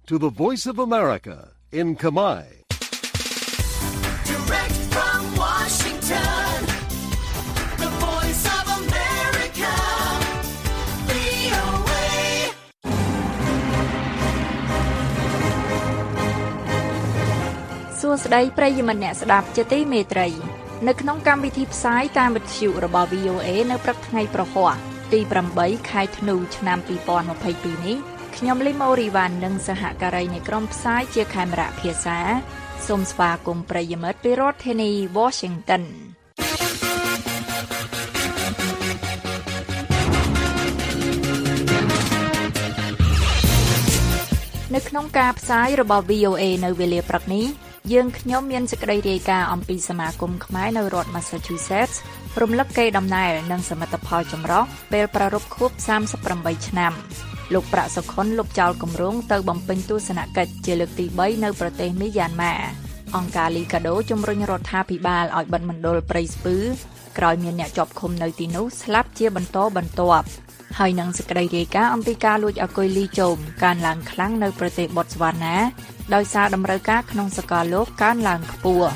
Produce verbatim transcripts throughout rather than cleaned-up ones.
to the Voice of America in Khmer. Direct from Washington, the Voice of America, វី អូ เอ សួស្តីប្រិយមិត្តអ្នកស្ដាប់ជាទីមេត្រីនៅក្នុងកម្មវិធីផ្សាយតាមវិទ្យុរបស់ វី អូ เอ នៅព្រឹកថ្ងៃប្រហ័សទី8ខែធ្នូឆ្នាំពីរពាន់ម្ភៃពីរនេះខ្ញុំលីម៉ូរីវ៉ាន់និងសហការីនៃក្រុមផ្សាយជាខេមរៈភាសាសូមស្វាគមន៍ប្រិយមិត្តពីរដ្ឋធានី Washington នៅក្នុងការផ្សាយរបស់ វី អូ เอ នៅវេលាព្រឹកនេះយើងខ្ញុំមានសេចក្តីរាយការណ៍អំពីសមាគមខ្មែរនៅរដ្ឋ Massachusetts រំលឹកកេរដំណែលនិងសមិទ្ធផលចម្រុះពេលប្រារព្ធខួបសាមសិបប្រាំបីឆ្នាំលោកប្រាក់សុខុនលុបចោលគម្រោងទៅបំពេញទស្សនកិច្ចជាលើកទីបីនៅប្រទេសមីយ៉ាន់ម៉ាអង្គការលីកាដូជំរុញរដ្ឋាភិបាលឲ្យបិទមណ្ឌលព្រៃស្ពឺក្រោយមានអ្នកជាប់ឃុំនៅទីនោះស្លាប់ជាបន្តបន្ទាប់ហើយនឹងសេចក្តីរាយការណ៍អំពីការលួចអគុយលីជោមកើនឡើងខ្លាំងនៅប្រទេសបូតស្វ៉ាណាដោយសារតម្រូវការក្នុងសកលលោកកើនឡើងខ្ពស់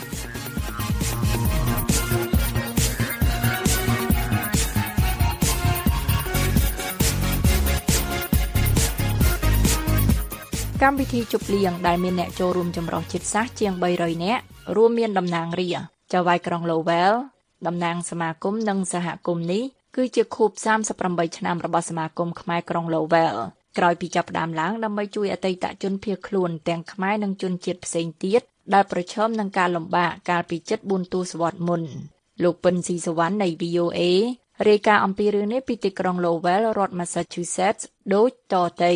កម្មវិធីជប់លៀងដែលមានអ្នកចូលរួមចម្រុះជាតិសាសន៍ជាងបីរយនាក់រួមមានតំណាងរាស្ត្រចៅហ្វាយក្រុង Lowell តំណាងសមាគមនិងសហគមន៍នេះគឺជាខួបសាមសិបប្រាំបីឆ្នាំរបស់សមាគមខ្មែរក្រុង Lowell ក្រោយពីចាប់ផ្ដើមឡើងដើម្បីជួយអតីតជនភៀសខ្លួនទាំងខ្មែរនិងជនជាតិផ្សេងទៀតដែលប្រឈមនឹងការលំបាកកាលពីជិតបួនទសវត្សរ៍មុនលោកពិនស៊ីសវណ្ណនៃ វី អូ เอ រាយការណ៍អំពីរឿងនេះពីទីក្រុង Lowell រដ្ឋ Massachusetts ដូចតទៅ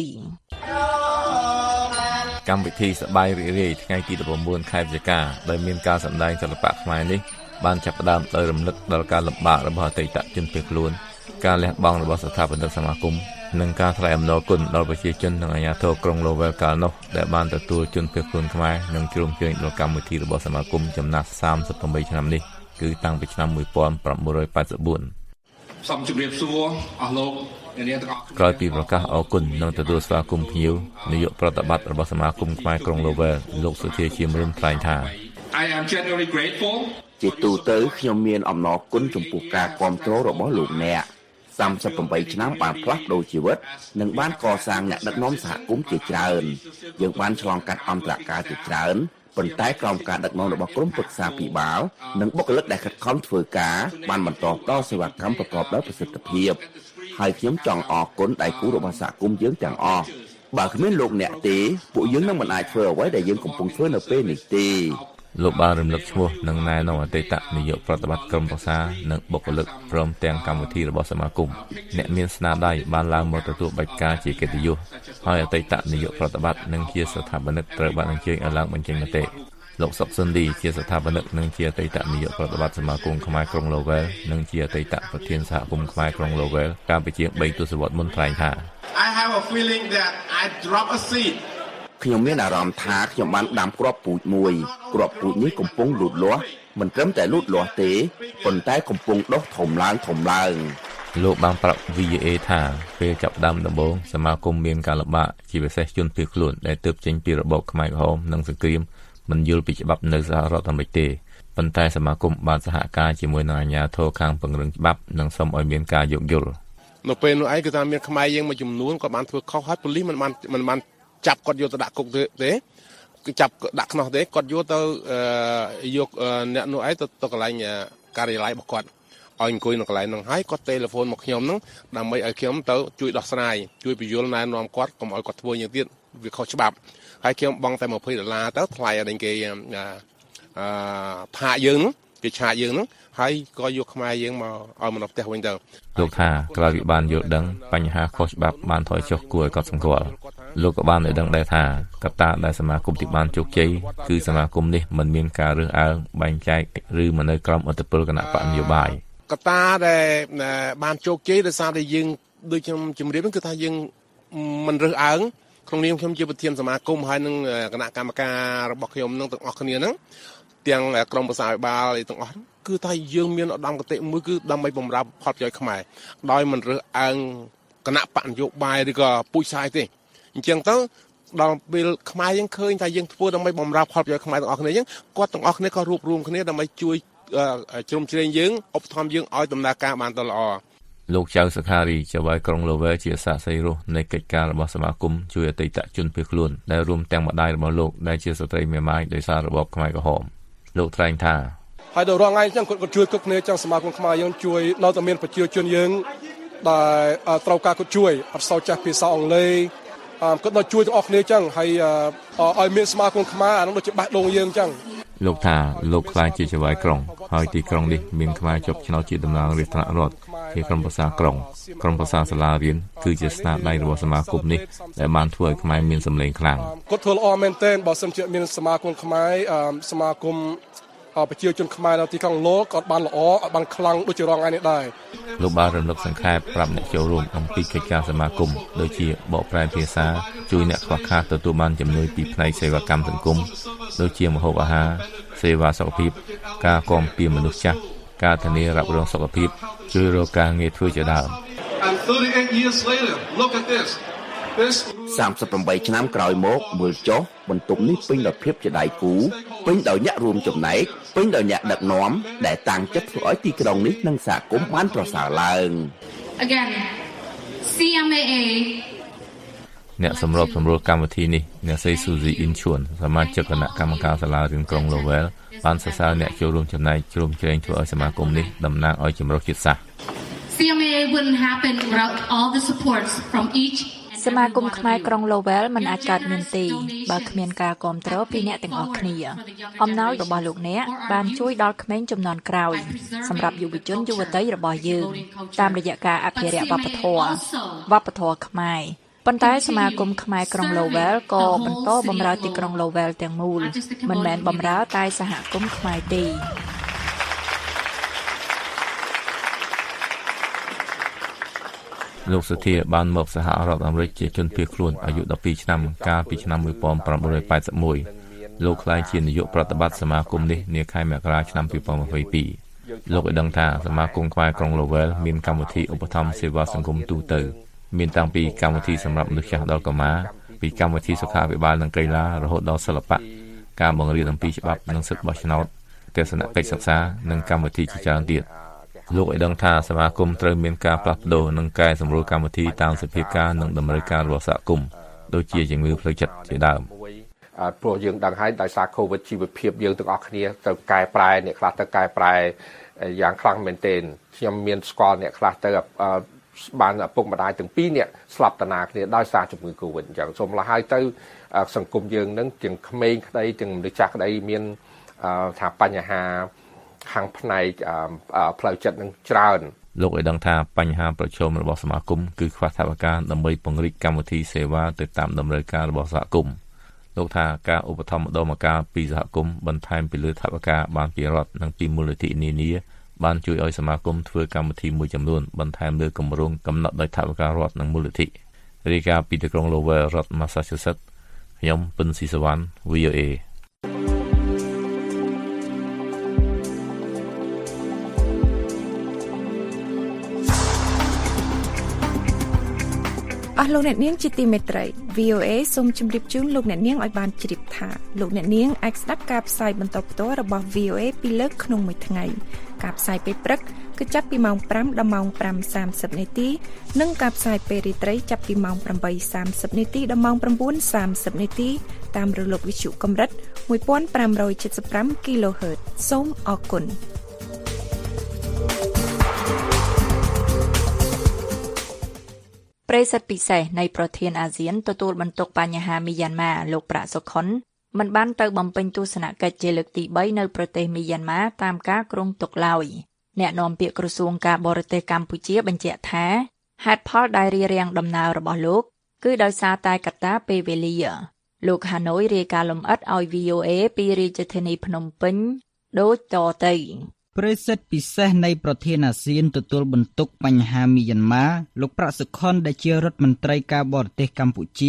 កម្មវិធីសប្បាយរីករាយថ្ងៃទីដប់៩ខែវិច្ឆិកាដោយមានការសម្ដែងសិល្បៈខ្មែរនេះបានចាប់ផ្ដើមដោយរំលឹកដល់ការលំបាករបស់អតីតជនភៀសខ្លួនការលះបង់របស់ស្ថាបនិកសមាគមនិងការថ្លែងអំណរគុណដល់ប្រជាជននិងអាជ្ញាធរក្រុង Lowell កាលនោះដែលបានទទួលជនភៀសខ្លួនខ្មែរនិងជ្រោមជ្រែងដល់កម្មវិធីរបស់សមាគមចំណាស់សាមសិបប្រាំបីឆ្នាំនេះគឺតាំងពីឆ្នាំmột nghìn tám trăm tám mươi tư សូមជម្រាបសួរអស់លោកអ្នកនាងទាំងអស់ក្រោយពីប្រកាសអរគុណនិងទទួលស្វាគមន៍ភ្ញៀវនាយកប្រតិបត្តិរបស់សមាគមខ្មែរក្រុង Lowell លោកសុធាជាមរិនថ្លែងថា I am genuinely grateful ជាទូទៅខ្ញុំមានអំណរគុណចំពោះការគាំទ្ររបស់លោកអ្នកសាមសិបប្រាំបីឆ្នាំបានផ្លាស់ប្ដូរជីវិតនិងបានកសាងអ្នកដឹកនាំសហគមន៍ជាច្រើនយើងបានឆ្លងកាត់អន្តរកាលជាច្រើនប៉ុន្តែក្រោមការដឹកនាំរបស់ក្រុមប្រឹក្សាភិបាលនិងបុគ្គលិកដែលខិតខំធ្វើការបានបន្តផ្តល់សេវាកម្មប្រកបដោយប្រសិទ្ធភាពហើយខ្ញុំចង់អរគុណដៃគូរបស់សហគមន៍យើងទាំងអស់បើគ្មានលោកអ្នកទេពួកយើងនឹងមិនអាចធ្វើអ្វីដែលយើងកំពុងធ្វើនៅពេលនេះទេលោកបានរំលឹកឈ្មោះនិងណែនាំអតីតនាយកប្រតិបត្តិក្រុមប្រឹក្សានិងបុគ្គលិកព្រមទាំងកម្មវិធីរបស់សមាគមអ្នកមានស្នាដៃបានឡើងមកទទួលបេក្ខការជាកិត្តិយសហើយអតីតនាយកប្រតិបត្តិនិងជាស្ថាបនិកត្រូវបានអញ្ជើញឲ្យឡើងបញ្ចេញមតិលោកសុកសុនឌីជាស្ថាបនិកនិងជាអតីតនាយកប្រតិបត្តិសមាគមខ្មែរក្រុង Lowell និងជាអតីតប្រធានសហគមន៍ខ្មែរក្រុង Lowell កាលពីជាងបីទសវត្សរ៍មុនថ្លែងថា I have a feeling that I drop a seed ខ្ញុំមានអារម្មណ៍ថាខ្ញុំបានដាំគ្រាប់ពូជមួយគ្រាប់ពូជនេះកំពុងលូតលាស់មិនត្រឹមតែលូតលាស់ទេប៉ុន្តែកំពុងដុះធំឡើងធំឡើងលោកបានប្រាប់ វី អូ เอ ថាពេលចាប់ផ្ដើមដំបូងសមាគមមានការលំបាកជាពិសេសជនភៀសខ្លួនដែលទើបចេញពីរបបខ្មែរក្រហមនិងសង្គ្រាមមិនយល់ពីច្បាប់នៅសហរដ្ឋអាមេរិកទេប៉ុន្តែសមាគមបានសហការជាមួយនឹងអាជ្ញាធរខាងពង្រឹងច្បាប់និងសូមឲ្យមានការយោគយល់នៅពេលនោះឯងគឺថាមានខ្មែរយើងមួយចំនួនក៏បានធ្វើខុសហើយប៉ូលីសមិនបានមិនបានចាប់គាត់យកទៅដាក់គុកទេគឺចាប់ដាក់ខ្នោះទេគាត់យកទៅយកអ្នកនោះឯងទៅទៅកន្លែងការិយាល័យរបស់គាត់ឲ្យអង្គុយនៅកន្លែងហ្នឹងហើយគាត់ទេលេហ្វូនមកខ្ញុំហ្នឹងដើម្បីឲ្យខ្ញុំទៅជួយដោះស្រាយជួយពន្យល់ណែនាំគាត់កុំឲ្យគាត់ធ្វើយ៉ាងទៀតវាខុសច្បាប់ហើយខ្ញុំបង់តែยี่สิบដុល្លារទៅថ្លៃឲ្យគេអឺផាកយើងហ្នឹងគេឆាកយើងហ្នឹងហើយក៏យកខ្មែរយើងមកឲ្យមកផ្ទះវិញទៅលោកថាក្រោយពីបានយល់ដឹងបញ្ហាខុសច្បាប់បានថយចុះគួរឲ្យកត់សម្គាល់លោកក៏បានឲ្យដឹងដែរថាកត្តាដែលសមាគមទីបានជោគជ័យគឺសមាគមនេះមិនមានការរើសអើងបែងចែកឬមិននៅក្រោមអធិបតេយ្យគណៈបកនយោបាយកត្តាដែលបានជោគជ័យដោយសារតែយើងដូចខ្ញុំជម្រាបហ្នឹងគឺថាយើងមិនរើសអើងក្នុងនាមខ្ញុំជាប្រធានសមាគមហើយនឹងគណៈកម្មការរបស់ខ្ញុំនឹងទាំងអស់គ្នាហ្នឹងទាំងក្រុមប្រឹក្សាវិបាលទាំងអស់គឺថាយើងមានឧត្តមគតិមួយគឺដើម្បីបម្រើផលប្រយោជន៍ខ្មែរដោយមិនរើសអើងគណៈបកនយោបាយឬក៏ពូជសាយទេអញ្ចឹងទៅដល់ពេលខ្មែរយើងឃើញថាយើងធ្វើដើម្បីបម្រើផលប្រយោជន៍ខ្មែរទាំងអស់គ្នាអញ្ចឹងគាត់ទាំងអស់គ្នាក៏រួបរวมគ្នាដើម្បីជួយជ្រោមជ្រែងយើងឧបត្ថម្ភយើងឲ្យដំណើរការបានទៅល្អលោកចៅសុខារីចៅហ្វាយក្រុង Lowell ជាសាក្សីរស់នៃកិច្ចការរបស់សមាគមជួយអតីតជនភៀសខ្លួនដែលរួមទាំងម្ដាយរបស់លោកដែលជាស្ត្រីមេម៉ាយដោយសាររបបខ្មែរក្រហមលោកថ្លែងថាហើយដល់រាល់ថ្ងៃអញ្ចឹងគាត់ក៏ជួយគ្រប់គ្នាចឹងសមាគមខ្មែរយើងជួយនៅតែមានប្រជាជនយើងដែលត្រូវការគាត់ជួយអត់សូវចេះភាសាអង់គ្លេសគាត់ដល់ជួយទាំងអស់គ្នាចឹងហើយឲ្យមានសមាគមខ្មែរអានោះដូចជាបេះដូងយើងចឹងលោកថាលោកខ្លាចជាចៅហ្វាយក្រុងហើយទីក្រុងនេះមានខ្មែរជាប់ឆ្នោតជាតំណាងរាស្ត្រថ្នាក់រដ្ឋជាក្រុមប្រឹក្សាក្រុងក្រុមប្រឹក្សាសាលារៀនគឺជាស្នាដៃរបស់សមាគមនេះដែលបានធ្វើឲ្យខ្មែរមានសម្លេងខ្លាំងគាត់ធ្វើល្អមែនទែនបើសិនជាមានសមាគមខ្មែរសមាគមប្រជាជនខ្មែរនៅទីក្រុងឡូក៏បានល្អបានខ្លាំងដូចជារងថ្ងៃនេះដែរលោកបានរំលឹកសង្ខេបប្រាប់អ្នកចូលរួមអំពីកិច្ចការសមាគមដូចជាបកប្រែភាសាជួយអ្នកខ្វះខាតទទួលបានជំនួយពីផ្នែកសេវាកម្មសង្គមដូចជាម្ហូបអាហារសេវាសុខភាពការគាំពារមនុស្សចាស់ការធានារ៉ាប់រងសុខភាពជួយរកការងារធ្វើជាដើមសាមសិបប្រាំបីឆ្នាំក្រោយមកមើលចុះបន្ទប់នេះពេញដោយភាពជាដៃគូពេញដោយអ្នករួមចំណែកពេញដោយអ្នកដឹកនាំដែលតាំងចិត្តធ្វើឲ្យទីក្រុងនេះនិងសហគមន៍បានប្រសើរឡើង Again C M A A អ្នកសម្របសម្រួលកម្មវិធីនេះអ្នកស្រី Suzy Inchuan សមាជិកគណៈកម្មការសាលារៀនក្រុង Lowell បានសរសើរអ្នកចូលរួមចំណែកជ្រោមជ្រែងធ្វើឲ្យសមាគមនេះតំណាងឲ្យចម្រុះជាតិសាសន៍ C M A A wouldn't happen without all the supports from each សមាគមខ្មែរក្រុង Lowell មិនអាចកើតមានទេបើគ្មានការគាំទ្រពីអ្នកទាំងអស់គ្នាអំណោយរបស់លោកអ្នកបានជួយដល់ក្មេងជំនាន់ក្រោយសម្រាប់យុវជនយុវតីរបស់យើងតាមរយៈការអភិរក្សវប្បធម៌វប្បធម៌ខ្មែរប៉ុន្តែសមាគមខ្មែរក្រុង Lowell ក៏បន្តបម្រើទីក្រុង Lowell ទាំងមូលមិនមែនបម្រើតែសហគមន៍ខ្មែរទេលោកសុធាបានមកសហរដ្ឋអាមេរិកជាជនភៀសខ្លួនអាយុដប់ពីរឆ្នាំកាលពីឆ្នាំmột nghìn chín trăm tám mươi mốtលោកក្លាយជានាយកប្រតិបត្តិសមាគមនេះនាខែមករាឆ្នាំhai nghìn hai mươi haiលោកបានដឹងថាសមាគមខ្មែរក្រុង Lowell មានកម្មវិធីឧបត្ថម្ភសេវាសង្គមទូទៅមានតាំងពីកម្មវិធីសម្រាប់មនុស្សចាស់ដល់កុមារពីកម្មវិធីសុខាភិបាលនិងកីឡារហូតដល់សិល្បៈការបង្រៀនអំពីច្បាប់និងសិទ្ធិបោះឆ្នោតទស្សនកិច្ចសិក្សានិងកម្មវិធីជាច្រើនទៀតលោកឲ្យដឹងថាសមាគមត្រូវមានការផ្លាស់ប្ដូរនិងកែសម្រួលកម្មវិធីតាមសភាពការនិងតម្រូវការរបស់សហគមន៍ដូចជាជំងឺផ្លូវចិត្តជាដើមព្រោះយើងដឹងហើយដោយសារ COVID ជីវភាពយើងទាំងអស់គ្នាត្រូវកែប្រែអ្នកខ្លះទៅកែប្រែយ៉ាងខ្លាំងមែនទែនខ្ញុំមានស្គាល់អ្នកខ្លះទៅបានឪពុកម្ដាយទាំងពីរនាក់ស្លាប់តាណាគ្នាដោយសារជំងឺ COVID អញ្ចឹងសូមលះហើយទៅសង្គមយើងនឹងទាំងក្មេងក្តីទាំងមនុស្សចាស់ក្តីមានថាបញ្ហាខាងផ្នែកផ្លូវចិត្តនឹងច្រើនលោកឲ្យដឹងថាបញ្ហាប្រឈមរបស់សមាគមគឺខ្វះថវិកាដើម្បីពង្រីកកម្មវិធីសេវាទៅតាមតម្រូវការរបស់សហគមន៍លោកថាការឧបត្ថម្ភម្ដងម្កាលពីសហគមន៍បន្ថែមពីលើថវិកាបានពីរដ្ឋនិងពីមូលនិធិនានាបានជួយឲ្យសមាគមធ្វើកម្មវិធីមួយចំនួនបន្ថែមលើគម្រោងកំណត់ដោយថវិការដ្ឋនិងមូលនិធិរាយការណ៍ពីទីក្រុង Lowell រដ្ឋ Massachusetts ខ្ញុំពិនស៊ីសវណ្ណ V O A អស់លោកអ្នកនាងជាទីមេត្រី V O A សូមជម្រាបជូនលោកអ្នកនាងឲ្យបានជ្រាបថាលោកអ្នកនាងអាចស្ដាប់ការផ្សាយបន្តផ្ទាល់របស់ V O A ពីលើកក្នុងមួយថ្ងៃការផ្សាយពេលព្រឹកគឺចាប់ពីម៉ោងfiveដល់ម៉ោងfiveសាមសិបនាទីនិងការផ្សាយពេលរាត្រីចាប់ពីម៉ោងeightសាមសិបនាទីដល់ម៉ោងnineសាមសិបនាទីតាមរលកវិទ្យុកម្រិតfifteen seventy-five គីឡូហឺត សូមអរគុណប្រិយមិត្តពិសេសនៃប្រធានអាស៊ានទទួលបន្ទុកបញ្ហាមីយ៉ាន់ម៉ាលោកប្រាក់សុខុនមិនបានទៅបំពេញទស្សនកិច្ចជាលើកទីthreeនៅប្រទេសមីយ៉ាន់ម៉ាតាមការគ្រោងទុកឡើយអ្នកនាំពាក្យក្រសួងការបរទេសកម្ពុជាបញ្ជាក់ថាហេតុផលដែលរារាំងដំណើររបស់លោកគឺដោយសារតែកត្តាពេលវេលាលោកហាណូយរាយការណ៍លម្អិតឲ្យ V O A ពីរាជធានីភ្នំពេញដូចតទៅប្រិយមិត្តពិសេសនៃប្រធានអាស៊ានទទួលបន្ទុកបញ្ហាមីយ៉ាន់ម៉ាលោកប្រាក់សុខុនដែលជារដ្ឋមន្ត្រីការបរទេសកម្ពុជា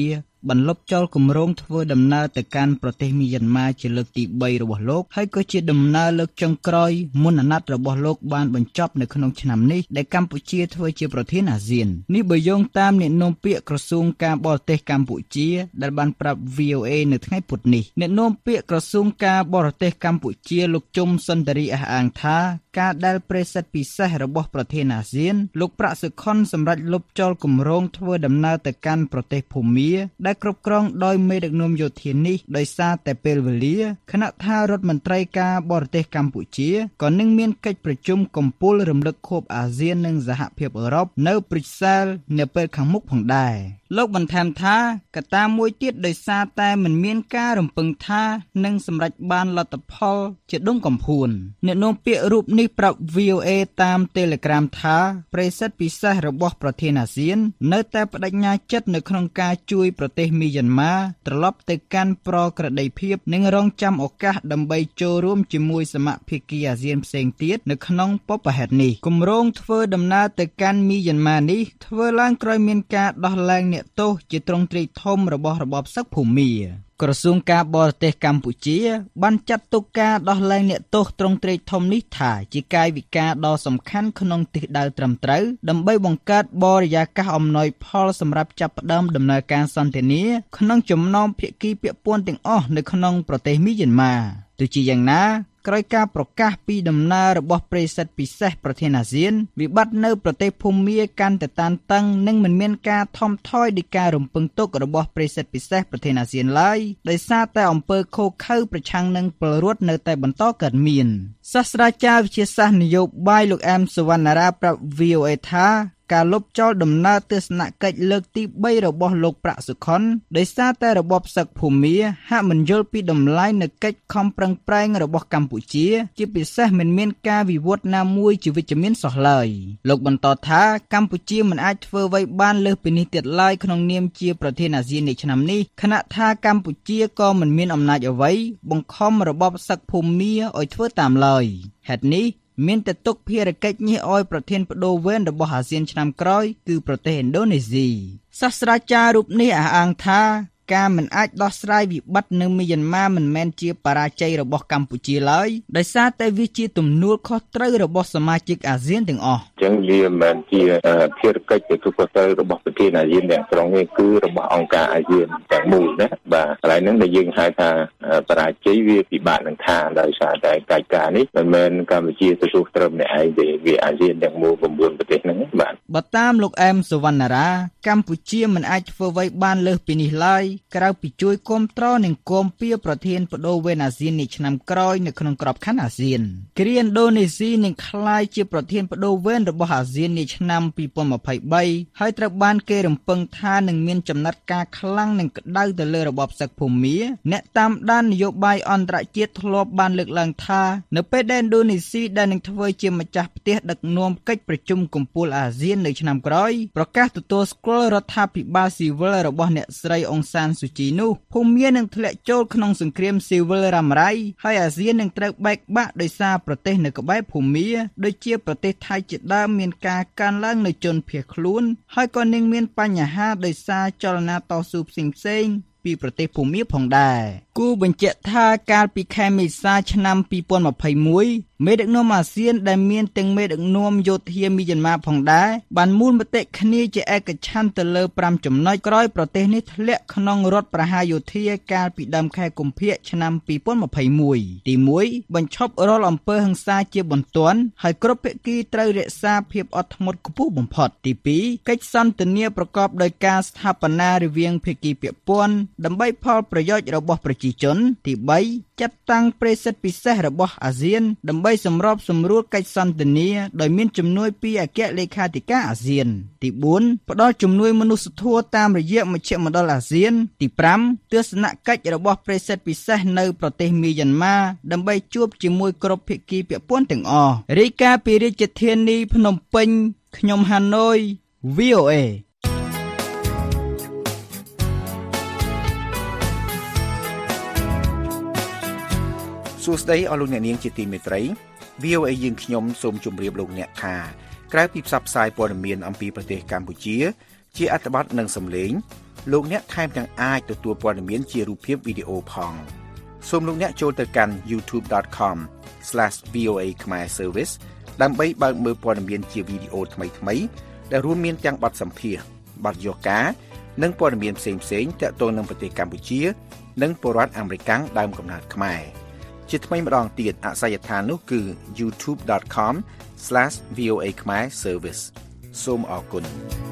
បន្លប់ចោលគម្រោងធ្វើដំណើរទៅកាន់ប្រទេសមីយ៉ាន់ម៉ាជាលើកទីបីរបស់លោកហើយក៏ជាដំណើរលើកចុងក្រោយមុនអាណត្តិរបស់លោកបានបញ្ចប់នៅក្នុងឆ្នាំនេះដែលកម្ពុជាធ្វើជាប្រធានអាស៊ាននេះបើយោងតាមអ្នកនាំពាក្យក្រសួងការបរទេសកម្ពុជាដែលបានប្រាប់ វី អូ អេ នៅថ្ងៃពុធនេះអ្នកនាំពាក្យក្រសួងការបរទេសកម្ពុជាលោកជុំសុន្ទរីអះអាងថាការដែលប្រេសិតពិសេសរបស់ប្រធានអាស៊ានលោកប្រាក់សុខុនសម្រាប់លុបចោលគម្រោងធ្វើដំណើរទៅកាន់ប្រទេសភូមាដែលគ្រប់គ្រងដោយមេដឹកនាំយោធានេះដោយសារតែពេលវេលាគណៈថារដ្ឋមន្ត្រីការបរទេសកម្ពុជាក៏នឹងមានកិច្ចប្រជុំកំពូលរំលឹកខួបអាស៊ាននិងសហភាពអឺរ៉ុបនៅព្រុយសែលនាពេលខាងមុខផងដែរលោកបន្ថែមថាកត្តាមួយទៀតដោយសារតែមិនមានការរំពឹងថានឹងសម្រេចបានលទ្ធផលជាដុំកំភួនអ្នកនាំពាក្យរូបនេះប្រាប់ វី អូ អេ តាម Telegram ថាប្រេសិតពិសេសរបស់ប្រធានអាស៊ាននៅតែបដិញ្ញាចិត្តនៅក្នុងការជួយប្រទេសមីយ៉ាន់ម៉ាត្រឡប់ទៅកាន់ប្រក្រតីភាពនិងរងចាំឱកាសដើម្បីចូលរួមជាមួយសមាភាគីអាស៊ានផ្សេងទៀតនៅក្នុងបបហេតុនេះគម្រោងធ្វើដំណើរទៅកាន់មីយ៉ាន់ម៉ានេះធ្វើឡើងក្រោយមានការដោះលែងអ្នកទោសជាទ្រង់ទ្រាយធំរបស់របបសឹកភូមាក្រសួងការបរទេសកម្ពុជាបានចាត់ទុកការដោះលែងអ្នកទោសទ្រង់ទ្រាយធំនេះថាជាកាយវិការដ៏សំខាន់ក្នុងទិសដៅត្រឹមត្រូវដើម្បីបង្កើតបរិយាកាសអំណោយផលសម្រាប់ចាប់ផ្ដើមដំណើរការសន្តិនិកក្នុងចំណោមភាគីពាក់ព័ន្ធទាំងអស់នៅក្នុងប្រទេសមីយ៉ាន់ម៉ាទោះជាយ៉ាងណាក្រោយការប្រកាសពីដំណើររបស់ប្រេសិតពិសេសប្រធានអាស៊ានវិបត្តិនៅប្រទេសភូមាកាន់តែតានតឹងនិងមិនមានការថមថយដោយការរំពឹងទុករបស់ប្រេសិតពិសេសប្រធានអាស៊ានឡើយដោយសារតែអំពើឃោរឃៅប្រឆាំងនឹងពលរដ្ឋនៅតែបន្តកើតមានសាស្ត្រាចារ្យវិទ្យាសាស្ត្រនយោបាយលោកអែមសវណ្ណារាប្រាប់ វី អូ អេ ថាការលុបចោលដំណើរទស្សនកិច្ចលើកទីបីរបស់លោកប្រាក់សុខុនដោយសារតែរបបសឹកភូមាហាក់មិនយល់ពីតម្លៃនៃកិច្ចខំប្រឹងប្រែងរបស់កម្ពុជាជាពិសេសមិនមានការវិវត្តណាមួយជាវិជ្ជមានសោះឡើយលោកបន្តថាកម្ពុជាមិនអាចធ្វើអ្វីបានលើសពីនេះទៀតឡើយក្នុងនាមជាប្រធានអាស៊ាននៃឆ្នាំនេះខណៈថាកម្ពុជាក៏មិនមានអំណាចអ្វីបង្ខំរបបសឹកភូមាឲ្យធ្វើតាមឡើយហេតុនេះមានតែទុកភារកិច្ចនេះឲ្យប្រធានបដូវវេនរបស់អាស៊ានឆ្នាំក្រោយគឺប្រទេសឥណ្ឌូនេស៊ីសាស្ត្រាចារ្យរូបនេះអះអាងថាការមិនអាចដោះស្រាយវិបត្តិនៅមីយ៉ាន់ម៉ាមិនមែនជាបរាជ័យរបស់កម្ពុជាឡើយដោយសារតែវាជាទំនួលខុសត្រូវរបស់សមាជិកអាស៊ានទាំងអស់អញ្ចឹងវាមិនមែនជាភារកិច្ចទទួលខុសត្រូវរបស់ប្រធានអាស៊ានទាំងស្រុងទេគឺរបស់អង្គការអាស៊ានទាំងមូលណាបាទកន្លែងហ្នឹងដែលយើងហៅថាបរាជ័យវាពិបាកនឹងថាដោយសារតែកិច្ចការនេះមិនមែនកម្ពុជាទទួលត្រឹមតែឯងទេវាអាស៊ានទាំងមូល៩ប្រទេសហ្នឹងបាទបើតាមលោកអែមសវណ្ណារាកម្ពុជាមិនអាចធ្វើអ្វីបានលើសពីនេះឡើយក្រៅពីជួយគាំទ្រនិងគាំពៀប្រធានបដូវវេនអាស៊ាននៃឆ្នាំក្រោយនៅក្នុងក្របខ័ណ្ឌអាស៊ានគ្រាឥណ្ឌូនេស៊ីនឹងក្លាយជាប្រធានបដូវវេនរបស់អាស៊ាននាឆ្នាំពីរពាន់ម្ភៃបីហើយត្រូវបានគេរំពឹងថានឹងមានចំណាត់ការខ្លាំងនិងក្តៅទៅលើរបបសឹកភូមាអ្នកតាមដាននយោបាយអន្តរជាតិធ្លាប់បានលើកឡើងថានៅពេលដែលឥណ្ឌូនេស៊ីដែលនឹងធ្វើជាម្ចាស់ផ្ទះដឹកនាំកិច្ចប្រជុំកំពូលអាស៊ាននៅឆ្នាំក្រោយប្រកាសទទួលស្គាល់រដ្ឋាភិបាលស៊ីវិលរបស់អ្នកស្រីអុងសានស៊ូជីនោះភូមានឹងធ្លាក់ចូលក្នុងសង្គ្រាមស៊ីវិលរ៉ាំរ៉ៃហើយអាស៊ាននឹងត្រូវបែកបាក់ដោយសារប្រទេសនៅក្បែរភូមាដូចជាប្រទេសថៃជាដើមមានការកើនឡើងនៃជនភៀសខ្លួនហើយក៏នឹងមានបញ្ហាដោយសារចលនាតស៊ូផ្សេងៗពីប្រទេសភូមាផងដែរគូបញ្ជាក់ថាកាលពីខែមេសាឆ្នាំពីរពាន់ម្ភៃមួយមេដឹកនាំអាស៊ានដែលមានទាំងមេដឹកនាំយោធាមីយ៉ាន់ម៉ាផងដែរបានមូលមតិគ្នាជាឯកច្ឆន្ទទៅលើប្រាំចំណុចក្រោយប្រទេសនេះធ្លាក់ក្នុងរដ្ឋប្រហារយោធាកាលពីដើមខែកុម្ភៈឆ្នាំពីរពាន់ម្ភៃមួយទីមួយបញ្ឈប់រាល់អំពើហិង្សាជាបន្ទាន់ហើយគ្រប់ភាគីត្រូវរក្សាភាពអត់ធ្មត់ខ្ពស់បំផុតទីពីរកិច្ចសន្ទនាប្រកបដោយការស្ថាបនារវាងភាគីពាក់ព័ន្ធដើម្បីផលប្រយោជន៍របស់ប្រជាជនទីបីចាត់តាំងប្រេសិតពិសេសរបស់អាស៊ានដើម្បីសម្របសម្រួលកិច្ចសន្ទនាដោយមានជំនួយពីអគ្គលេខាធិការអាស៊ានទីបួនផ្ដល់ជំនួយមនុស្សធម៌តាមរយៈមជ្ឈមណ្ឌលអាស៊ានទីប្រាំទស្សនកិច្ចរបស់ប្រេសិតពិសេសនៅប្រទេសមីយ៉ាន់ម៉ាដើម្បីជួបជាមួយគ្រប់ភាគីពាក់ព័ន្ធទាំងអស់រាយការណ៍ពីរាជធានីភ្នំពេញខ្ញុំហាណូយ វី អូ អេសួស្តីអស់លោកអ្នកនាងជាទីមេត្រី វី អូ អេ យើងខ្ញុំសូមជម្រាបលោកអ្នកថាក្រៅពីផ្សព្វផ្សាយព័ត៌មានអំពីប្រទេសកម្ពុជាជាអត្ថបទនិងសំឡេងលោកអ្នកថែមទាំងអាចទទួលព័ត៌មានជារូបភាពវីដេអូផងសូមលោកអ្នកចូលទៅកាន់ ยูทูบ ដត คอม ស្លេស វី អូ เอ ខ្មែរ Service ដើម្បីបើកមើលព័ត៌មានជាវីដេអូថ្មីៗដែលរួមមានទាំងបទសម្ភាសន៍បទយកានិងព័ត៌មានផ្សេងៗទាក់ទងនឹងប្រទេសកម្ពុជានិងពលរដ្ឋអាមេរិកដើមកំណើតខ្មែរជាថ្មីម្ដងទៀតអាស័យដ្ឋាននោះគឺ ยูทูบ ដត คอม ស្លេស វី អូ เอ ខ្មែរ Service សូមអរគុណ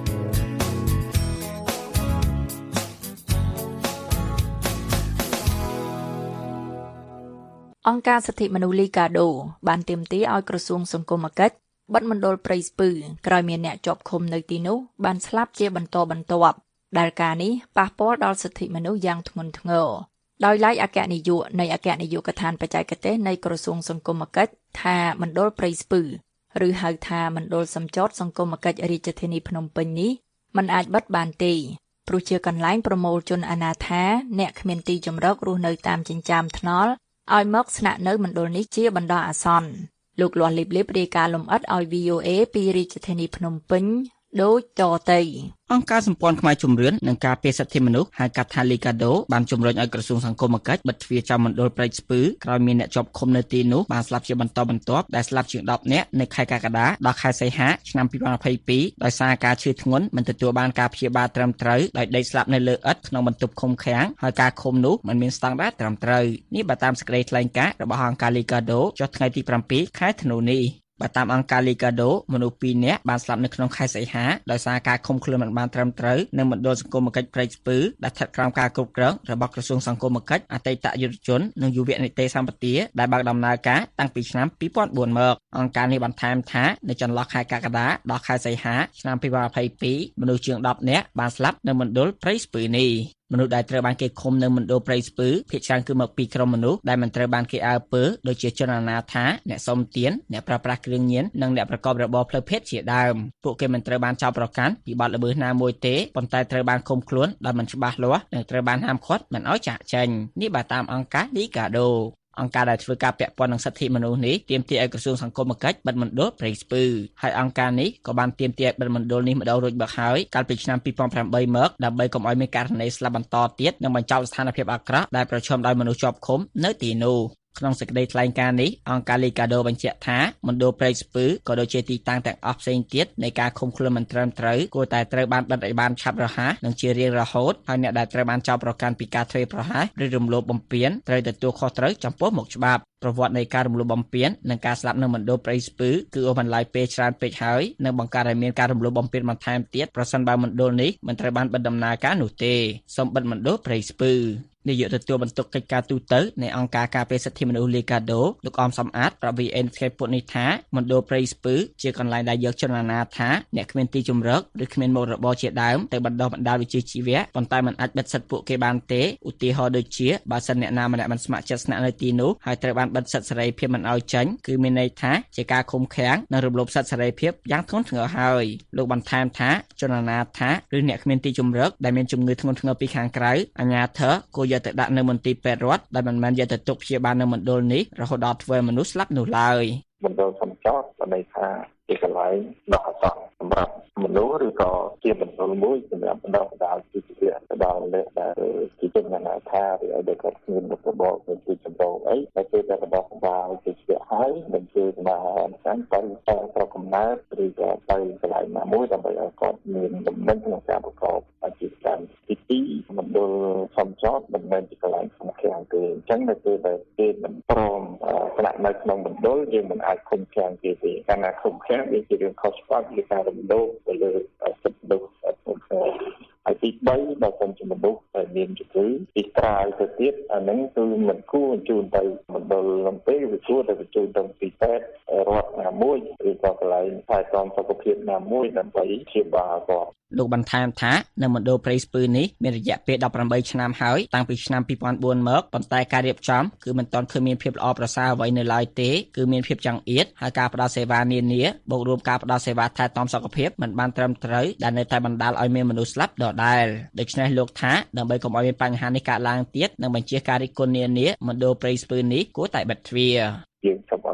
អង្គការសិទ្ធិមនុស្សលីកាដូបានទាមទារឲ្យក្រសួងសង្គមគិច្ចបិទមណ្ឌលព្រៃស្ពឺក្រោយមានអ្នកជាប់ឃុំនៅទីនោះបានស្លាប់ជាបន្តបន្ទាប់ដែលការនេះប៉ះពាល់ដល់សិទ្ធិមនុស្សយ៉ាងធ្ងន់ធ្ងរដោយឡែកអគ្គនាយកនៃអគ្គនាយកដ្ឋានបច្ចេកទេសនៃក្រសួងសង្គមគិច្ចថាមណ្ឌលព្រៃស្ពឺឬហៅថាមណ្ឌលសម្ចតសង្គមគិច្ចរាជធានីភ្នំពេញនេះមិនអាចបិទបានទេព្រោះជាកន្លែងប្រមូលជនអនាថាអ្នកគ្មានទីជម្រករស់នៅតាមចិញ្ចើមថ្នល់ឲ្យមកស្នាក់នៅមណ្ឌលនេះជាបណ្ដោះអាសន្នលោកលាស់លីបលីបរាយការណ៍លម្អិតឲ្យ វី អូ เอ ពីរាជធានីភ្នំពេញដូចតទៅអង្គការសម្ព័ន្ធខ្មែរជំរឿននិងការពារសិទ្ធិមនុស្សហៅកាត់ថាលីកាដូបានជំរុញឲ្យក្រសួងសង្គមគិច្ចបិទទ្វារចាំមណ្ឌលព្រៃស្ពឺក្រោយមានអ្នកជាប់ឃុំនៅទីនោះបានស្លាប់ជាបន្តបន្ទាប់ដែលស្លាប់ជាងដប់នាក់នៅខែកក្កដាដល់ខែសីហាឆ្នាំពីរពាន់ยี่สิบสองដោយសារការឈឺធ្ងន់មិនទទួលបានការព្យាបាលត្រឹមត្រូវដោយដេកស្លាប់នៅលើឥដ្ឋក្នុងបន្ទប់ឃុំឃាំងហើយការឃុំនោះមិនមានស្តង់ដារត្រឹមត្រូវនេះបើតាមសេចក្តីថ្លែងការណ៍របស់អង្គការលីកាដូចុះថ្ងៃទីប្រាំពីរខែធ្នូនេះបើតាមអង្គការលីកាដូមនុស្សពីរនាក់បានស្លាប់នៅក្នុងខែសីហាដោយសារការឃុំខ្លួនមិនបានត្រឹមត្រូវនៅមណ្ឌលសង្គមគិច្ចព្រៃស្ពឺដែលស្ថិតក្រោមការគ្រប់គ្រងរបស់ក្រសួងសង្គមគិច្ចអតីតយុវជននិងយុវនីតិសម្បទាដែលបើកដំណើរការតាំងពីឆ្នាំពីរពាន់បួនមកអង្គការនេះបន្ថែមថានៅចន្លោះខែកក្កដាដល់ខែសីហាឆ្នាំពីរពាន់ยี่สิบสองមនុស្សជាងដប់នាក់បានស្លាប់នៅមណ្ឌលព្រៃស្ពឺនេះមនុស្សដែលត្រូវបានគេឃុំនៅមណ្ឌលព្រៃស្ពឺភាគច្រើនគឺមកពីក្រុមមនុស្សដែលមិនត្រូវបានគេអើពើដូចជាជនអនាថាអ្នកសុំទានអ្នកប្រើប្រាស់គ្រឿងញៀននិងអ្នកប្រកបរបរផ្លូវភេទជាដើមពួកគេមិនត្រូវបានចោទប្រកាន់ពីបទល្មើសណាមួយទេប៉ុន្តែត្រូវបានឃុំខ្លួនដោយមិនច្បាស់លាស់និងត្រូវបានហាមឃាត់មិនឲ្យចាកចេញនេះបើតាមអង្គការលីកាដូអង្គការដែលធ្វើការពាក់ព័ន្ធនឹងសិទ្ធិមនុស្សនេះទាមទារឲ្យក្រសួងសង្គមគិច្ចបិទមណ្ឌលព្រៃស្ពឺហើយអង្គការនេះក៏បានទាមទារបិទមណ្ឌលនេះម្ដងរួចមកហើយកាលពីឆ្នាំពីរពាន់ប្រាំបីមកដើម្បីកុំឲ្យមានករណីស្លាប់បន្តទៀតនិងបញ្ចប់ស្ថានភាពអាក្រក់ដែលប្រឈមដោយមនុស្សជាប់ឃុំនៅទីនោះក្នុងសេចក្តីថ្លែងការណ៍នេះអង្គការលីកាដូបញ្ជាក់ថាមណ្ឌលព្រៃស្ពឺក៏ដូចជាទីតាំងទាំងអស់ផ្សេងទៀតនៃការឃុំខ្លួនមិនត្រឹមត្រូវគួរតែត្រូវបានបិទឲ្យបានឆាប់រហ័សនិងជារៀងរហូតហើយអ្នកដែលត្រូវបានចោទប្រកាន់ពីការធ្វេសប្រហែសឬរំលោភបំពានត្រូវទទួលខុសត្រូវចំពោះមុខច្បាប់ប្រវត្តិនៃការរំលោភបំពាននិងការស្លាប់នៅមណ្ឌលព្រៃស្ពឺគឺអូសបន្លាយពេលច្រើនពេកហើយនិងបង្កើតឲ្យមានការរំលោភបំពានបន្ថែមទៀតប្រសិនបើមណ្ឌលនេះមិនត្រូវបានបិទដំណើរការនោះទេសូមបិទមណ្ឌលព្រៃស្ពឺនាយកទទួលបន្ទុកកិច្ចការទូតនៃអង្គការការពារសិទ្ធិមនុស្សលីកាដូលោកអមសំអាតប្រាប់ វី เอ ថ្ងៃពុធនេះថាមណ្ឌលព្រៃស្ពឺជាកន្លែងដែលយកជនអនាថាអ្នកគ្មានទីជម្រកឬគ្មានមុខរបរជាដើមទៅបណ្ដុះបណ្ដាលវិជ្ជាជីវៈប៉ុន្តែមិនអាចបិទសិទ្ធិពួកគេបានទេឧទាហរណ៍ដូចជាបើសិនអ្នកណាម្នាក់មិនស្ម័គ្រចិត្តស្នាក់នៅទីនោះហើយត្រូវបានបិទសិទ្ធិសេរីភាពមិនឲ្យចេញគឺមានន័យថាជាការឃុំឃាំងនិងរំលោភសិទ្ធិសេរីភាពយ៉ាងធ្ងន់ធ្ងរហើយលោកបន្ថែមថាជនអនាថាឬអ្នកគ្មានទីជម្រកដែលមានជំងឺធ្ងន់ធ្ងរពីខាងក្រៅអាជ្ញាធរគួរយកទៅដាក់នៅមន្ទីរពេទ្យរដ្ឋដែលមិនមែនយកទៅទុកព្យាបាលនៅមណ្ឌលនេះរហូតដល់ធ្វើមនុស្សស្លាប់នោះឡើយមណ្ឌលសម្ចតបានន័យថាជាកន្លែងដោះអាសន្នសម្រាប់មនុស្សឬក៏ជាមណ្ឌលមួយសម្រាប់បណ្ដុះបណ្ដាលជីវៈទៅដល់អ្នកដែលជាជនអនាថាឬឲ្យដែលគាត់គ្មានមុខរបរមានទីជម្រកអីតែគេតែបណ្ដុះបណ្ដាលជីវៈហើយមិនគឺមកតាមទៅប្រកកំណើតឬក៏ទៅកន្លែងណាមួយដើម្បីឲ្យគាត់មានដំណឹងក្នុងការប្រកបអាជីវកម្មទីពីរមណ្ឌលសម្ចតមិនមែនជាកន្លែងសំខាន់ទេអញ្ចឹងនៅពេលដែលគេមិនព្រមស្នាក់នៅក្នុងមណ្ឌលយើងមិនអាចឃុំឃាំងគេទេកាលណាឃុំឃាំងវាជារឿងខុសច្បាប់វាការរំលោភទៅលើសិទ្ធិមនុស្សហើយទីបីបើសិនជាមនុស្សដែលមានជំងឺពីក្រៅទៅទៀតអាហ្នឹងគឺមិនគួរបញ្ជូនទៅមណ្ឌលលំពេវាគួរតែបញ្ជូនទៅទីពេទ្យរដ្ឋណាមួយឬក៏កន្លែងថែទាំសុខភាពណាមួយដើម្បីព្យាបាលគាត់លោកបន្ថែមថានៅមណ្ឌលព្រៃស្ពឺនេះមានរយៈពេលដប់ប្រាំបីឆ្នាំហើយតាំងពីឆ្នាំពីរពាន់បួនមកប៉ុន្តែការរៀបចំគឺមិនទាន់ឃើញមានភាពល្អប្រសើរអ្វីនៅឡើយទេគឺមានភាពចង្អៀតហើយការផ្ដល់សេវានានាបូករួមការផ្ដល់សេវាថែទាំសុខភាពមិនបានត្រឹមត្រូវដែលនៅតែបណ្ដាលឲ្យមានមនុស្សស្លាប់ដដែលដូច្នេះលោកថាដើម្បីកុំឲ្យមានបញ្ហានេះកើតឡើងទៀតនិងបញ្ជាការរិះគន់នានាមណ្ឌលព្រៃស្ពឺនេះគួរតែបិទទ្វារយើងសូមឲ្យបិទតែ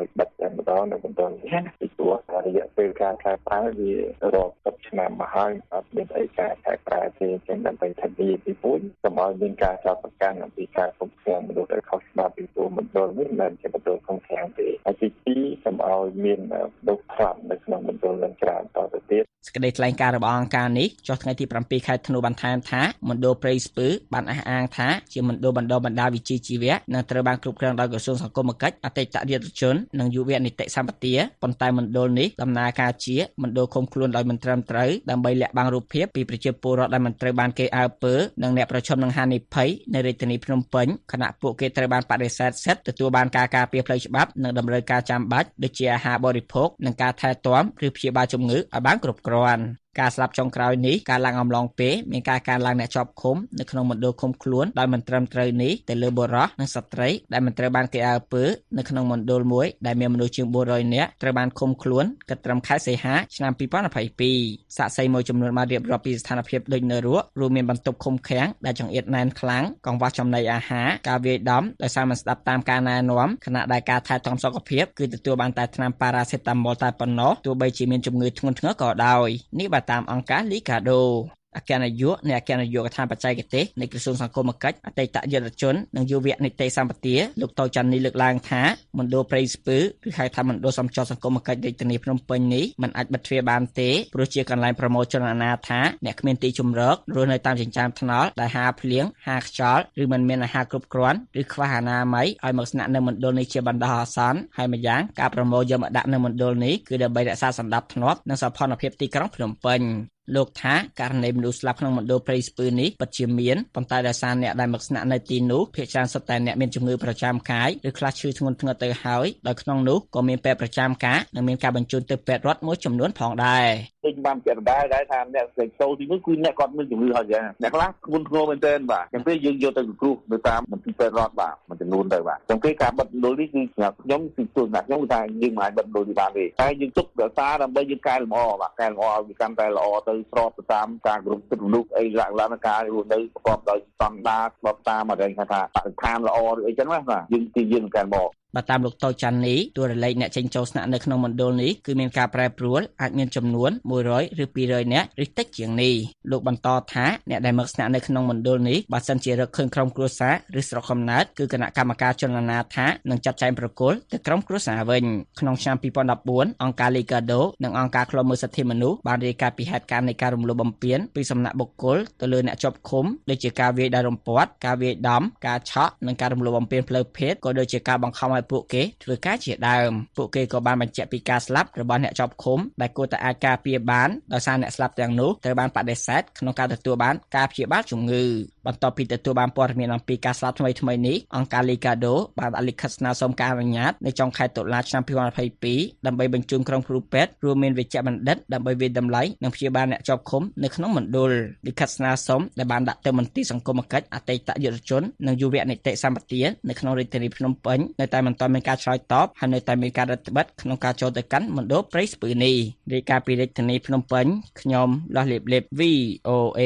ម្ដងនៅបន្តនេះពីព្រោះរយៈពេលការខែប្រើវារាប់សិបឆ្នាំមកហើយអត់មានអីការខែប្រើទេចឹងដើម្បីធានាពីពូជកុំឲ្យមានការចាប់ប្រកាន់អំពីការគ្រប់គ្រងមនុស្សដែលខុសច្បាប់ពីព្រោះមណ្ឌលនេះមិនជាមណ្ឌលខំខាំងទេហើយទីពីរកុំឲ្យមានមនុស្សខ្លាប់នៅក្នុងមណ្ឌលនឹងច្រើនតទៅទៀតសេចក្តីថ្លែងការណ៍របស់អង្គការនេះចុះថ្ងៃទីប្រាំពីរខែធ្នូបានថែមថាមណ្ឌលព្រៃស្ពឺបានអះអាងថាជាមណ្ឌលបណ្ដុះបណ្ដាលវិជ្ជាជីវៈនិងត្រូវបានគ្រប់គ្រងដោយក្រសួងសង្គមគិច្ចអតីតយុវជននិងយុវនីតិសម្បទាប៉ុន្តែមណ្ឌលនេះដំណើរការជាមណ្ឌលឃុំខ្លួនដោយមិនត្រឹមត្រូវដើម្បីលាក់បាំងរូបភាពពីប្រជាពលរដ្ឋដែលមិនត្រូវបានគេអើពើនិងអ្នកប្រឈមនឹងហានិភ័យនៅរាជធានីភ្នំពេញខណៈពួកគេត្រូវបានបដិសេធសិទ្ធិទទួលបានការការពារផ្លូវច្បាប់និងតម្រូវការចាំបាច់ដូចជាអាហារបរិភោគនិងការថែទាំឬព្យាបាលជំងឺឲ្យបានគ្រប់គ្រាន់ការស្លាប់ចុងក្រោយនេះការឡើងអំឡុងពេលមានការកើនឡើងអ្នកជាប់ឃុំនៅក្នុងមណ្ឌលឃុំខ្លួនដោយមិនត្រឹមត្រូវនេះទៅលើបុរសនិងស្ត្រីដែលមិនត្រូវបានគេអើពើនៅក្នុងមណ្ឌលមួយដែលមានមនុស្សជាងបួនរយនាក់ត្រូវបានឃុំខ្លួនគិតត្រឹមខែសីហាឆ្នាំពីរពាន់ยี่สิบสองសាក្សីមួយចំនួនបានរៀបរាប់ពីស្ថានភាពដូចនៅរស់រួមមានបន្ទប់ឃុំឃាំងដែលចង្អៀតណែនខ្លាំងកង្វះចំណីអាហារការវាយដំដោយសារមិនស្ដាប់តាមការណែនាំខណៈដែលការថែទាំសុខភាពគឺទទួលបានតែថ្នាំប៉ារ៉ាសេតាមុលតែប៉ុណ្ណោះទោះបីជាមានជំងឺធ្ងន់ធ្ងរក៏ដោយនេះបើតាមអង្គការ Ligado អគ្គនាយកនៃអគ្គនាយកដ្ឋានបច្ចេកទេសនៃក្រសួងសង្គមគិច្ចអតីតយុវជននិងយុវនីតិសម្បទាលោកតូចច័ន្ទនេះលើកឡើងថាមណ្ឌលព្រៃស្ពឺឬហៅថាមណ្ឌលសម្ចតសង្គមគិច្ចរាជធានីភ្នំពេញនេះមិនអាចបិទទ្វារបានទេព្រោះជាកន្លែងប្រមូលជនអនាថាអ្នកគ្មានទីជម្រករស់នៅតាមចិញ្ចើមថ្នល់ដែលហាភ្លៀងហាខ្យល់ឬមិនមានអាហារគ្រប់គ្រាន់ឬខ្វះអនាម័យឲ្យមកស្នាក់នៅមណ្ឌលនេះជាបណ្ដោះអាសន្នហើយម្យ៉ាងការប្រមូលយកមកដាក់នៅមណ្ឌលនេះគឺដើម្បីរក្សាសណ្ដាប់ធ្នាប់និងសោភ័ណភាពទីក្រុងភ្នំពេញលោកថាករណីមនុស្សស្លាប់ក្នុងមណ្ឌលព្រៃស្ពឺនេះពិតជាមានប៉ុន្តែដោយសារអ្នកដែលមកស្នាក់នៅទីនោះភាគច្រើនសុទ្ធតែអ្នកមានជំងឺប្រចាំកាយឬខ្លះឈឺធ្ងន់ធ្ងរទៅហើយដោយក្នុងនោះក៏មានពេទ្យប្រចាំការនិងមានការបញ្ជូនទៅពេទ្យរដ្ឋមួយចំនួនផងដែរពេញបានជាបណ្ដាលដែរថាអ្នកសេកតូទីនោះគឺអ្នកគាត់មានជំងឺហើយចឹងអ្នកខ្លះធ្ងន់ធ្ងរមែនទែនបាទចឹងពេលយើងយកទៅសង្គ្រោះទៅតាមមន្ទីរពេទ្យរដ្ឋបាទមួយចំនួនទៅបាទចឹងពេលការបិទមណ្ឌលនេះគឺខ្ញុំគឺទស្សនៈខ្ញុំថាយើងមិនអាចបិទមណ្ឌលនេះបានទេតែយើងទុករក្សាដើម្បីយើងកែលម្អបាទកែលម្អឲ្យវាកាន់តែល្អទៅស្របទៅតាមការគ្រប់គ្រងមនុស្សអីឡើងឡើងការរស់នៅប្រកបដោយស្តង់ដារស្របតាមអីគេថាបរិស្ថានល្អឬអីចឹងណាបាទយើងទីយើងកែលម្អបើតាមលោកតូចច័ន្ទនេះតួរលេខអ្នកចេញចូលស្នាក់នៅក្នុងមណ្ឌលនេះគឺមានការប្រែប្រួលអាចមានចំនួនមួយរយឬពីររយនាក់ឬតិចជាងនេះលោកបន្តថាអ្នកដែលមកស្នាក់នៅក្នុងមណ្ឌលនេះបើសិនជារកឃើញក្រុមគ្រួសារឬស្រុកកំណើតគឺគណៈកម្មការជនអនាថានឹងចាត់ចែងប្រគល់ទៅក្រុមគ្រួសារវិញក្នុងឆ្នាំពីរពាន់ដប់បួនអង្គការ Ligado និងអង្គការឃ្លាំមើលសិទ្ធិមនុស្សបានរាយការណ៍ពីហេតុការណ៍នៃការរំលោភបំពានពីសំណាក់បុគ្គលទៅលើអ្នកជាប់ឃុំដូចជាការវាយដោយរំពាត់ការវាយដំការឆក់និងការរំលោភបំពានផ្លូវភេទក៏ដូចជាការបង្ខំឲ្យពួកគេធ្វើការជាដើមពួកគេក៏បានបញ្ជាក់ពីការស្លាប់របស់អ្នកជាប់ឃុំដែលគួរតែអាចការពារបានដោយសារអ្នកស្លាប់ទាំងនោះត្រូវបានបដិសេធក្នុងការទទួលបានការព្យាបាលជំងឺបន្ទាប់ពីទទួលបានព័ត៌មានអំពីការស្លាប់ថ្មីៗនេះអង្គការ Ligado បានអនុលិខិតស្នើសុំការអនុញ្ញាតនៅចុងខែតុលាឆ្នាំពីរពាន់ยี่สิบสองដើម្បីបញ្ជូនក្រុមគ្រូពេទ្យរួមមានវេជ្ជបណ្ឌិតដើម្បីវិនិច្ឆ័យតម្លៃនិងព្យាបាលអ្នកជាប់ឃុំនៅក្នុងមណ្ឌលលិខិតស្នើសុំដែលបានដាក់ទៅមន្ទីរសង្គមគិច្ចអតីតយុវជននិងយុវនីតិសម្បទានៅក្នុងរាជធានីភ្នំពេញនៅតែមិនទាន់មានការឆ្លើយតបហើយនៅតែមានការរឹតបន្តឹងក្នុងការចូលទៅកាន់មណ្ឌលព្រៃស្ពឺនេះរាយការណ៍ពីរាជធានីភ្នំពេញខ្ញុំលោះលៀបលៀប វី អូ เอ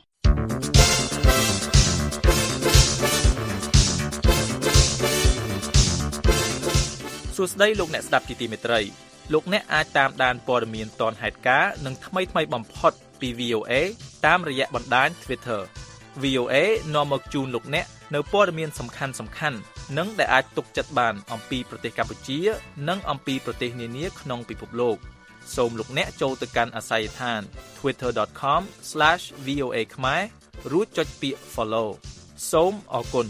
សួស្តីលោកអ្នកស្ដាប់ជាទីមេត្រីលោកអ្នកអាចតាមដានព័ត៌មានទាន់ហេតុការណ៍និងថ្មីថ្មីបំផុតពី វី អូ เอ តាមរយៈបណ្ដាញ Twitter វី អូ เอ នាំមកជូនលោកអ្នកនៅព័ត៌មានសំខាន់សំខាន់និងដែលអាចទុកចិត្តបានអំពីប្រទេសកម្ពុជានិងអំពីប្រទេសនានាក្នុងពិភពលោកសូមលោកអ្នកចូលទៅកាន់អាសយដ្ឋាន ทวิตเตอร์ ដอท คอม ស្លាช វី អូ เอ ខ្មែររួចចុចពាក្យ Follow សូមអរគុណ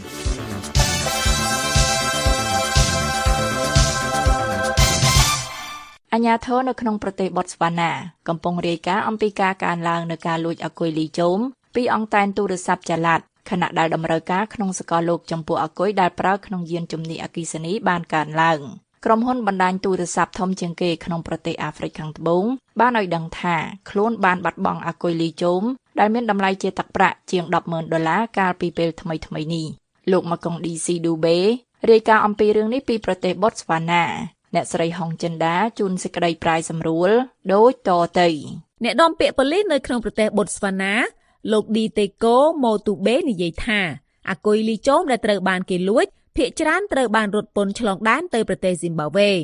អាជ្ញាធរនៅក្នុងប្រទេសបតស្វាណាកំពុងរាយការណ៍អំពីការកើនឡើងនៃការលួចអាគុយលីជោមពីអង្គតែនទូរស័ព្ទចល័តខណៈដែលតម្រូវការក្នុងសកលលោកចំពោះអាគុយដែលប្រើក្នុងយានជំនិះអគ្គិសនីបានកើនឡើងក្រុមហ៊ុនបណ្ដាញទូរស័ព្ទធំជាងគេក្នុងប្រទេសអាហ្វ្រិកខាងត្បូងបានឲ្យដឹងថាខ្លួនបានបាត់បង់អាគុយលីជោមដែលមានតម្លៃជាទឹកប្រាក់ជាង ដប់ម៉ឺន ដុល្លារកាលពីពេលថ្មីៗនេះលោកមកុងឌីស៊ីឌូបេរាយការណ៍អំពីរឿងនេះពីប្រទេសបតស្វាណាអ្នកស្រីហុងចិនដាជួនសេចក្តីប្រាយសម្រួលដូចតទៅអ្នកនាំពាក្យប៉ូលីសនៅក្នុងប្រទេសបតស្វាណាលោកឌីតេកូម៉ូទូបេនិយាយថាអាគុយលីជោមដែលត្រូវបានគេលួចភាគច្រើនត្រូវបានរត់ពន្ធឆ្លងដែនទៅប្រទេសស៊ីមបាវេ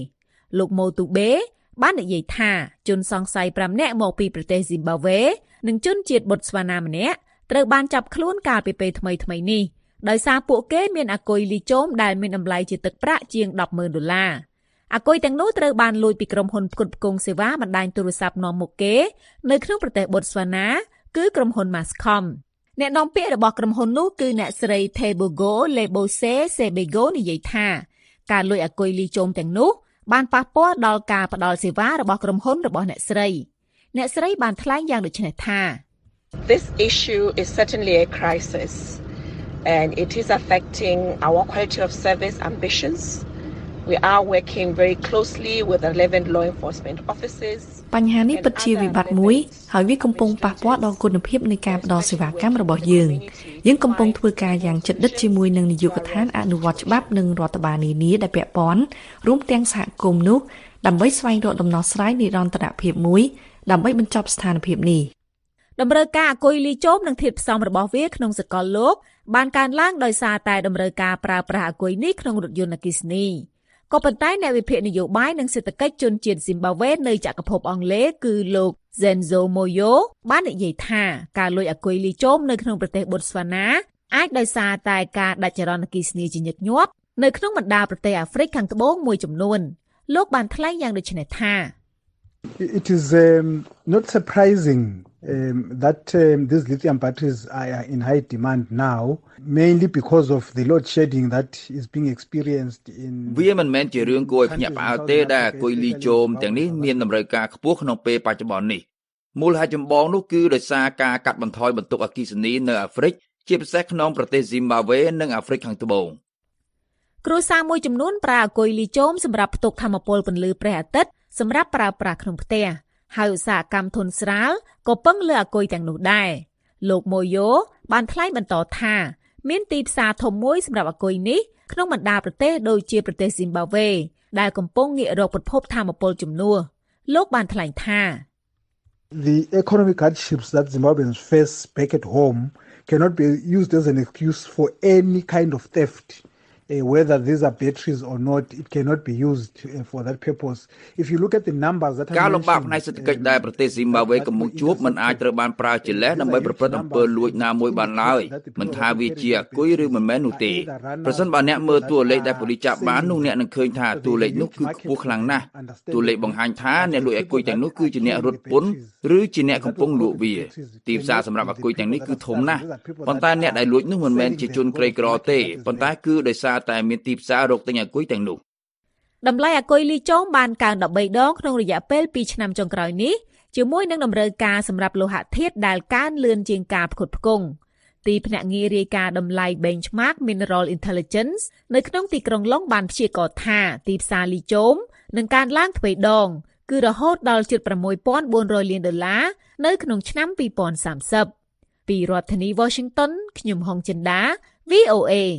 លោកម៉ូទូបេបាននិយាយថាជនសង្ស័យប្រាំនាក់មកពីប្រទេសស៊ីមបាវេនិងជនជាតិប៊ុតស្វាណាម្នាក់ត្រូវបានចាប់ខ្លួនកាលពីពេលថ្មីៗនេះដោយសារពួកគេមានអាគុយលីជោមដែលមានតម្លៃជាទឹកប្រាក់ជាង ដប់ម៉ឺន ដុល្លារអាគុយទាំងនោះត្រូវបានលួចពីក្រុមហ៊ុនផ្គត់ផ្គង់សេវាបណ្ដាញទូរស័ព្ទនាំមុខគេនៅក្នុងប្រទេសប៊ុតស្វាណាគឺក្រុមហ៊ុន Mascom អ្នកនាំពាក្យរបស់ក្រុមហ៊ុននោះគឺអ្នកស្រី Tebogo Lebose Sebego និយាយថាការលួចអាគុយលីជោមទាំងនោះបានប៉ះពាល់ដល់ការផ្ដល់សេវារបស់ក្រុមហ៊ុនរបស់អ្នកស្រីអ្នកស្រីបានថ្លែងយ៉ាងដូចនេះថា This issue is certainly a crisis and it is affecting our quality of service ambitions. We are working very closely with the relevant law enforcement offices. បញ្ហានេះពិតជាវិបត្តិមួយហើយវាកំពុងប៉ះពាល់ដល់គុណភាពនៃការផ្ដល់សេវាកម្មរបស់យើងយើងកំពុងធ្វើការយ៉ាងជិតដិតជាមួយនឹងនាយកដ្ឋានអនុវត្តច្បាប់និងរដ្ឋបាលនានាដែលពាក់ព័ន្ធរួមទាំងសហគមន៍នោះដើម្បីស្វែងរកដំណោះស្រាយនិរន្តរភាពមួយដើម្បីបញ្ចប់ស្ថានភាពនេះតម្រូវការអាគុយលីជោមនិងធាតុផ្សំរបស់វាក្នុងសកលលោកបានកើនឡើងដោយសារតែតម្រូវការប្រើប្រាស់អាគុយនេះក្នុងរថយន្តអគ្គិសនីក៏ប៉ុន្តែអ្នកវិភាគនយោបាយនិងសេដ្ឋកិច្ចជនជាតិស៊ីមបាវេនៅចក្រភពអង់គ្លេសគឺលោក Zenzo Moyo បាននិយាយថាការលួចអាគុយលីជោមនៅក្នុងប្រទេសប៊ុតស្វាណាអាចដោយសារតែការដាច់ចរន្តអគ្គិសនីជាញឹកញាប់នៅក្នុងបណ្ដាប្រទេសអាហ្វ្រិកខាងត្បូងមួយចំនួនលោកបានថ្លែងយ៉ាងដូចនេះថា It is um, not surprising um, that um, these lithium batteries are in high demand now mainly because of the load shedding that is being experienced in វាមិនមែនជារឿងគួរឲ្យភ្ញាក់ផ្អើលទេដែលអាគុយលីជោមទាំងនេះមានតម្រូវការខ្ពស់ក្នុងពេលបច្ចុប្បន្ននេះមូលហេតុចម្បងនោះគឺដោយសារការកាត់បន្ថយបន្ទុកអគ្គិសនីនៅអាហ្វ្រិកជាពិសេសក្នុងប្រទេសស៊ីមបាវេនិងអាហ្វ្រិកខាងត្បូងគ្រួសារមួយចំនួនប្រើអាគុយលីជោមសម្រាប់ផ្ទុកថាមពលពន្លឺព្រះអាទិត្យសម្រាប់ប្រើប្រាស់ក្នុងផ្ទះហើយឧស្សាហកម្មធុនស្រាលក៏ពឹងលើអាគុយទាំងនោះដែរលោកម៉ូយ៉ូបានថ្លែងបន្តថាមានទីផ្សារធំមួយសម្រាប់អាគុយនេះក្នុងបណ្ដាប្រទេសដូចជាប្រទេសស៊ីមបាវេដែលកំពុងងាករកប្រភពថាមពលជំនួសលោកបានថ្លែងថា The economic hardships that Zimbabweans face back at home cannot be used as an excuse for any kind of theft. Uh, whether these are batteries or not, it cannot be used uh, for that purpose. If you look at the numbers that have ការលំបាកផ្នែកសេដ្ឋកិច្ចដែលប្រទេសស៊ីមបាវេកំពុងជួបមិនអាចត្រូវបានប្រើជាលេសដើម្បីប្រព្រឹត្តអំពើលួចណាមួយបានឡើយមិនថាវាជាអាគុយឬមិនមែននោះទេប្រសិនបើអ្នកមើលតួលេខដែលប៉ូលីសចាប់បាននោះអ្នកនឹងឃើញថាតួលេខនោះគឺខ្ពស់ខ្លាំងណាស់តួលេខបង្ហាញថាអ្នកលួចអាគុយទាំងនោះគឺជាអ្នករត់ពន្ធឬជាអ្នកកំពុងលក់វាទីផ្សារសម្រាប់អាគុយទាំងនេះគឺធំណាស់ប៉ុន្តែអ្នកដែលលួចនោះមិនមែនជាជនក្រីក្រទេប៉ុន្តែគឺដោយសារតែមានទីផ្សាររកទិញអាគុយទាំងនោះតម្លៃអាគុយលីជោមបានកើនដប់បីដងក្នុងរយៈពេលពីរឆ្នាំចុងក្រោយនេះជាមួយនឹងតម្រូវការសម្រាប់លោហៈធាតុដែលកើនលឿនជាងការផ្គត់ផ្គង់ទីភ្នាក់ងាររាយការណ៍តម្លៃ Benchmark Mineral Intelligence នៅក្នុងទីក្រុងឡុងបានព្យាករណ៍ថាទីផ្សារលីជោមនឹងកើនឡើងទ្វេដងគឺរហូតដល់ជិតប្រាំមួយពាន់បួនរយលានដុល្លារនៅក្នុងឆ្នាំពីរពាន់សាមសិបពីរដ្ឋធានី Washington ខ្ញុំហុងចិន្តា វី អូ เอ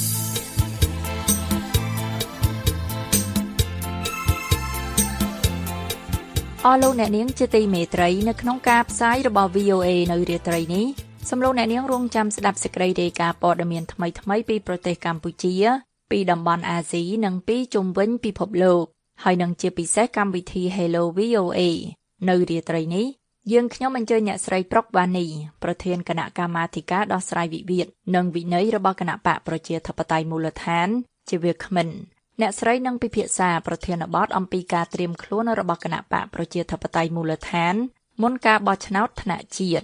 អស់លោកអ្នកនាងជាទីមេត្រីនៅក្នុងការផ្សាយរបស់ វី អូ เอ នៅរាត្រីនេះសូមលោកអ្នកនាងរងចាំស្ដាប់សេចក្តីរាយការណ៍ព័ត៌មានថ្មីៗពីប្រទេសកម្ពុជាពីតំបន់អាស៊ីនិងពីជុំវិញពិភពលោកហើយនឹងជាពិសេសកម្មវិធី Hello វី អូ เอ នៅរាត្រីនេះយើងខ្ញុំអញ្ជើញអ្នកស្រីប្រុកវ៉ានីប្រធានគណៈកម្មាធិការដោះស្រាយវិវាទនិងវិន័យរបស់គណៈបកប្រជាធិបតេយ្យមូលដ្ឋានជាវាគ្មិនអ្នកស្រីនឹងពិភាក្សាប្រធានបទអំពីការត្រៀមខ្លួនរបស់គណៈបកប្រជាធិបតេយ្យមូលដ្ឋានមុនការបោះឆ្នោតថ្នាក់ជាតិ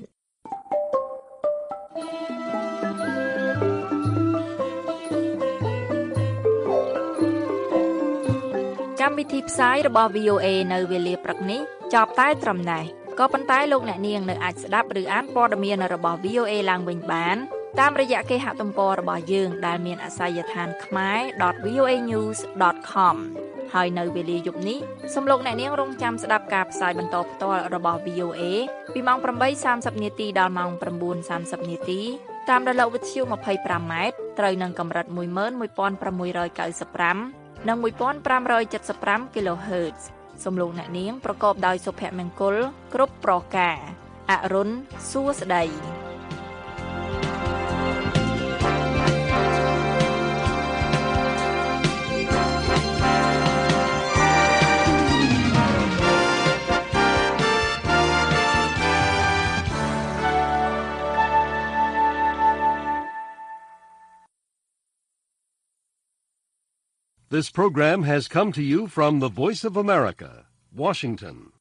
កម្មវិធីផ្សាយរបស់ វី អូ เอ នៅវេលាព្រឹកនេះចប់តែត្រឹមនេះក៏ប៉ុន្តែលោកអ្នកនាងនៅអាចស្ដាប់ឬអានព័ត៌មានរបស់ វី អូ เอ ឡើងវិញបានតាមរយៈគេហទំព័ររបស់យើងដែលមានអាសយដ្ឋាន khmae dot v o a news dot com ហើយនៅវេលាយប់នេះសូមលោកអ្នកនាងរងចាំស្ដាប់ការផ្សាយបន្តផ្ទាល់របស់ វី អូ เอ ពីម៉ោង ប្រាំបីសាមសិប នាទីដល់ម៉ោង ៩ សាមសិប នាទីតាមរលកវិទ្យុ ម្ភៃប្រាំ ម៉ែត្រត្រូវនឹងកម្រិត មួយម៉ឺនមួយពាន់ប្រាំមួយរយកៅសិបប្រាំ និង មួយពាន់ប្រាំរយចិតសិបប្រាំ គីឡូហឺតซ์សូមលោកអ្នកនាងប្រកបដោយសុភមង្គលគ្រប់ប្រការអរុនសួស្តី This program has come to you from the Voice of America, Washington.